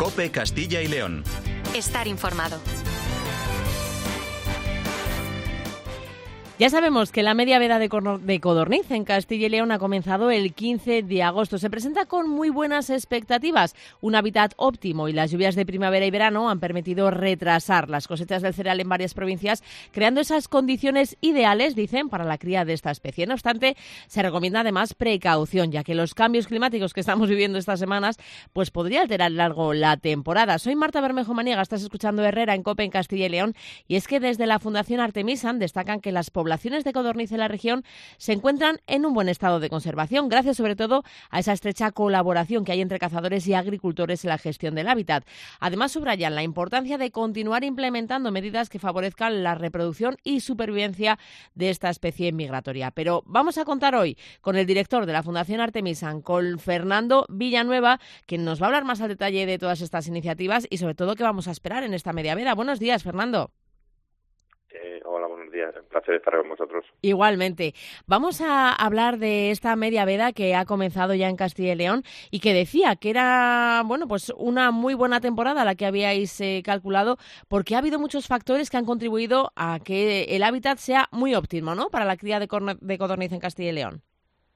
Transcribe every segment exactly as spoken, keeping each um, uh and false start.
COPE Castilla y León. Estar informado. Ya sabemos que la media veda de, de codorniz en Castilla y León ha comenzado el quince de agosto. Se presenta con muy buenas expectativas, un hábitat óptimo y las lluvias de primavera y verano han permitido retrasar las cosechas del cereal en varias provincias, creando esas condiciones ideales, dicen, para la cría de esta especie. No obstante, se recomienda además precaución, ya que los cambios climáticos que estamos viviendo estas semanas pues podría alterar largo la temporada. Soy Marta Bermejo Maniega, estás escuchando Herrera en COPE en Castilla y León, y es que desde la Fundación Artemisan destacan que las poblaciones poblaciones de codorniz en la región se encuentran en un buen estado de conservación, gracias sobre todo a esa estrecha colaboración que hay entre cazadores y agricultores en la gestión del hábitat. Además, subrayan la importancia de continuar implementando medidas que favorezcan la reproducción y supervivencia de esta especie migratoria. Pero vamos a contar hoy con el director de la Fundación Artemisan, con Fernando Villanueva, quien nos va a hablar más al detalle de todas estas iniciativas y sobre todo qué vamos a esperar en esta media veda. Buenos días, Fernando. Hola, buenos días. Un placer estar con vosotros. Igualmente. Vamos a hablar de esta media veda que ha comenzado ya en Castilla y León y que decía que era, bueno, pues una muy buena temporada la que habíais eh, calculado, porque ha habido muchos factores que han contribuido a que el hábitat sea muy óptimo, ¿no?, para la cría de, de codorniz en Castilla y León.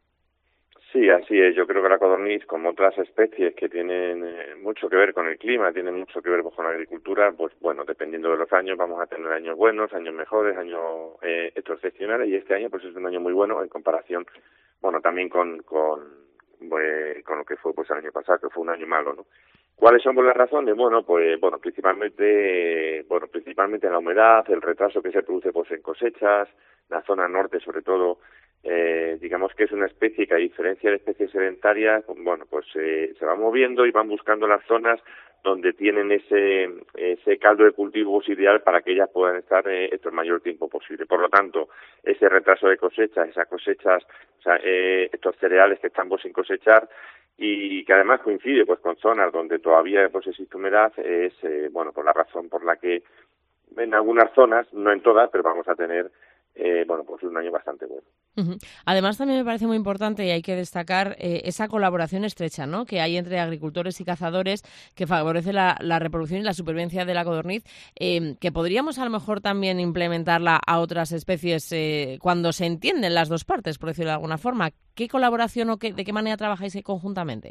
Sí, así es. Yo creo que la codorniz, como otras especies que tienen eh, mucho que ver con el clima, tienen mucho que ver pues, con la agricultura, pues bueno, dependiendo de los años, vamos a tener años buenos, años mejores, años eh, excepcionales, y este año pues es un año muy bueno en comparación, bueno, también con con, eh, con lo que fue pues el año pasado, que fue un año malo, ¿no? ¿Cuáles son pues, las razones? Bueno, pues bueno, principalmente, bueno, principalmente la humedad, el retraso que se produce pues en cosechas, la zona norte sobre todo. Eh, digamos que es una especie que, a diferencia de especies sedentarias, bueno, pues eh, se va moviendo y van buscando las zonas donde tienen ese ese caldo de cultivos ideal para que ellas puedan estar eh, esto el mayor tiempo posible. Por lo tanto, ese retraso de cosechas, esas cosechas, o sea, eh, estos cereales que están pues, sin cosechar y que además coincide pues con zonas donde todavía pues existe humedad, es eh, bueno, por la razón por la que en algunas zonas, no en todas, pero vamos a tener Eh, bueno, pues un año bastante bueno. Uh-huh. Además, también me parece muy importante y hay que destacar eh, esa colaboración estrecha, ¿no?, que hay entre agricultores y cazadores, que favorece la, la reproducción y la supervivencia de la codorniz, eh, que podríamos a lo mejor también implementarla a otras especies eh, cuando se entienden las dos partes, por decirlo de alguna forma. ¿Qué colaboración o qué, de qué manera trabajáis conjuntamente?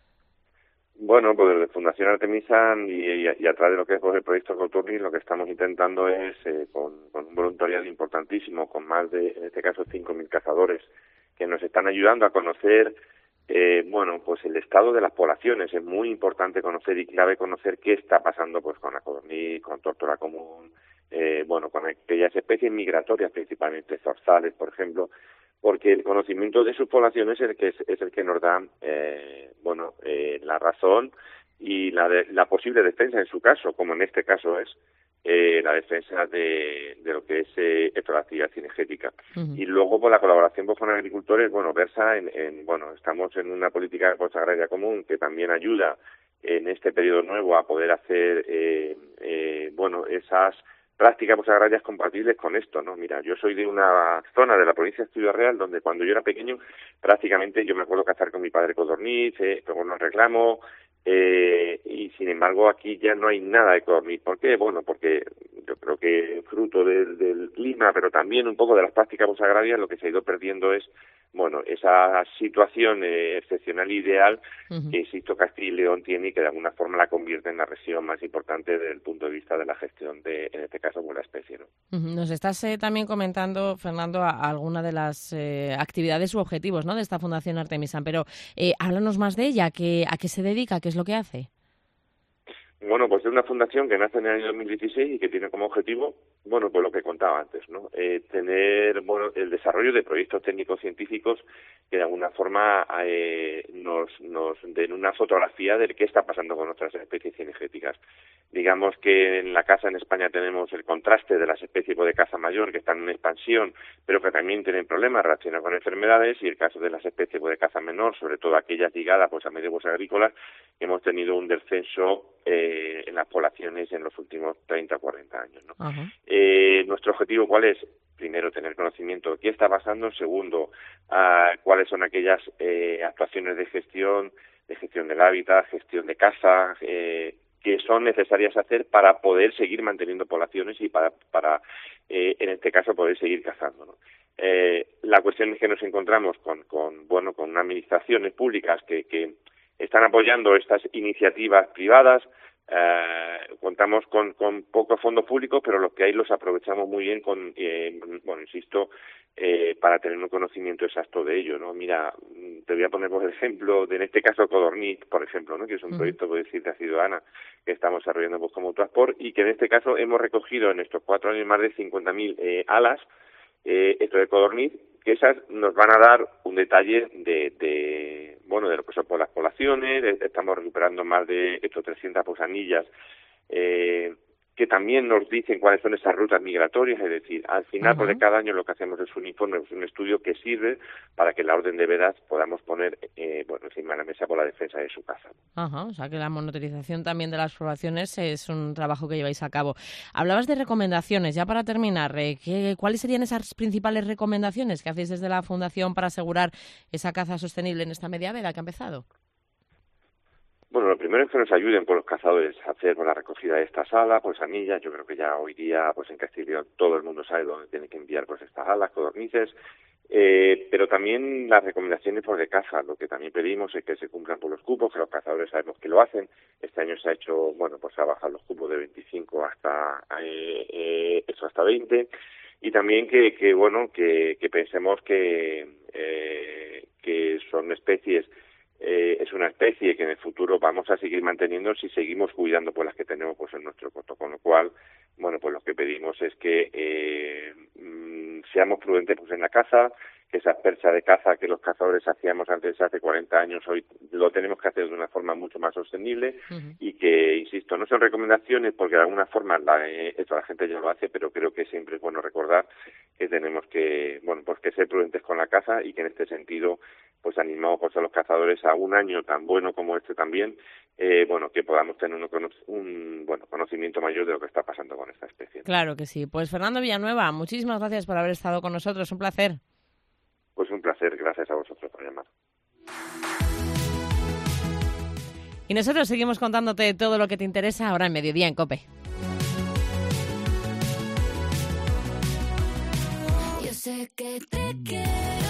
Bueno, pues desde Fundación Artemisan y, y, y a través de lo que es pues, el proyecto Codorniz, lo que estamos intentando es, eh, con, con un voluntariado importantísimo, con más de, en este caso, cinco mil cazadores, que nos están ayudando a conocer, eh, bueno, pues el estado de las poblaciones. Es muy importante conocer y clave conocer qué está pasando pues con la codorniz, con tórtola común, eh, bueno, con aquellas especies migratorias, principalmente zorzales, por ejemplo, porque el conocimiento de sus poblaciones es el que es, es el que nos da eh, bueno eh, la razón y la de, la posible defensa en su caso, como en este caso es eh, la defensa de, de lo que es eh, esto, la actividad cinegética. Uh-huh. Y luego por la colaboración pues, con agricultores, bueno, versa en, en bueno estamos en una política pues, agraria común que también ayuda en este periodo nuevo a poder hacer eh, eh, bueno esas prácticas pues, agrarias compatibles con esto, ¿no? Mira, yo soy de una zona de la provincia de Ciudad Real donde cuando yo era pequeño prácticamente yo me acuerdo cazar con mi padre codorniz, eh, luego nos reclamo, eh, y sin embargo aquí ya no hay nada de codorniz. ¿Por qué? Bueno, porque yo creo que fruto del, del clima, pero también un poco de las prácticas pues, agrarias, lo que se ha ido perdiendo es, bueno, esa situación eh, excepcional ideal uh-huh. que, insisto, Castilla y León tiene y que de alguna forma la convierte en la región más importante desde el punto de vista de la gestión de, en este caso, de la especie, ¿no? Uh-huh. Nos estás eh, también comentando, Fernando, a, a alguna de las eh, actividades u objetivos, ¿no?, de esta Fundación Artemisan, pero eh, háblanos más de ella, que, ¿a qué se dedica? ¿Qué es lo que hace? Bueno, pues es una fundación que nace en el año dos mil dieciséis y que tiene como objetivo, bueno, pues lo que contaba antes, ¿no? Eh, tener, bueno, el desarrollo de proyectos técnicos científicos que de alguna forma eh, nos, nos den una fotografía de qué está pasando con nuestras especies cinegéticas. Digamos que en la caza en España tenemos el contraste de las especies de caza mayor que están en expansión, pero que también tienen problemas relacionados con enfermedades, y el caso de las especies de caza menor, sobre todo aquellas ligadas pues a medios agrícolas, que hemos tenido un descenso eh, en las poblaciones en los últimos treinta o cuarenta años, ¿no? Uh-huh. Eh, nuestro objetivo, ¿cuál es? primero, tener conocimiento de qué está pasando. Segundo, uh, cuáles son aquellas eh, actuaciones de gestión, de gestión del hábitat, gestión de caza, eh, que son necesarias hacer para poder seguir manteniendo poblaciones y para, para eh, en este caso, poder seguir cazando, ¿no? Eh, la cuestión es que nos encontramos con, con bueno, con administraciones públicas que, que están apoyando estas iniciativas privadas. Eh, contamos con, con pocos fondos públicos, pero los que hay los aprovechamos muy bien con, eh, bueno, insisto, eh, para tener un conocimiento exacto de ello, ¿no? Mira, te voy a poner por ejemplo, de, en este caso Codorniz, por ejemplo, ¿no? Que es un uh-huh. proyecto, por decirte, ciudadana que estamos desarrollando pues, como Transport, y que en este caso hemos recogido en estos cuatro años más de cincuenta mil eh, alas, eh, esto de Codorniz, que esas nos van a dar un detalle de, de bueno, de lo que son por las poblaciones. Estamos recuperando más de estos trescientas posanillas, eh, que también nos dicen cuáles son esas rutas migratorias, es decir, al final, uh-huh. pues de cada año lo que hacemos es un informe, es un estudio que sirve para que en la orden de vedas podamos poner, eh, bueno, encima de la mesa por la defensa de su casa. Ajá, o sea que la monitorización también de las poblaciones es un trabajo que lleváis a cabo. Hablabas de recomendaciones, ya para terminar, eh, ¿qué, ¿cuáles serían esas principales recomendaciones que hacéis desde la Fundación para asegurar esa caza sostenible en esta media veda que ha empezado? Bueno, lo primero es que nos ayuden por los cazadores a hacer pues, la recogida de estas alas, pues anillas. Yo creo que ya hoy día, pues en Castilla y León todo el mundo sabe dónde tiene que enviar pues estas alas, codornices, eh, pero también las recomendaciones por de caza. Lo que también pedimos es que se cumplan por los cupos, que los cazadores sabemos que lo hacen. Este año se ha hecho, bueno, pues a bajar los cupos de veinticinco hasta eh, eh, eso hasta veinte, y también que, que bueno, que, que pensemos que eh, que son especies. Eh, es una especie que en el futuro vamos a seguir manteniendo si seguimos cuidando pues las que tenemos pues en nuestro coto, con lo cual, bueno, pues lo que pedimos es que eh, mm, seamos prudentes pues en la caza, que esa percha de caza que los cazadores hacíamos antes, hace cuarenta años, hoy lo tenemos que hacer de una forma mucho más sostenible, uh-huh. y que, insisto, no son recomendaciones porque de alguna forma la, eh, esto la gente ya lo hace, pero creo que siempre es bueno recordar que tenemos que, bueno, pues que ser prudentes con la caza, y que en este sentido pues animamos pues, a los cazadores a un año tan bueno como este también, eh, bueno, que podamos tener un, un bueno conocimiento mayor de lo que está pasando con esta especie. Claro que sí. Pues Fernando Villanueva, muchísimas gracias por haber estado con nosotros, un placer. Pues un placer, gracias a vosotros por llamar. Y nosotros seguimos contándote todo lo que te interesa ahora en Mediodía en COPE. Yo sé que te quiero.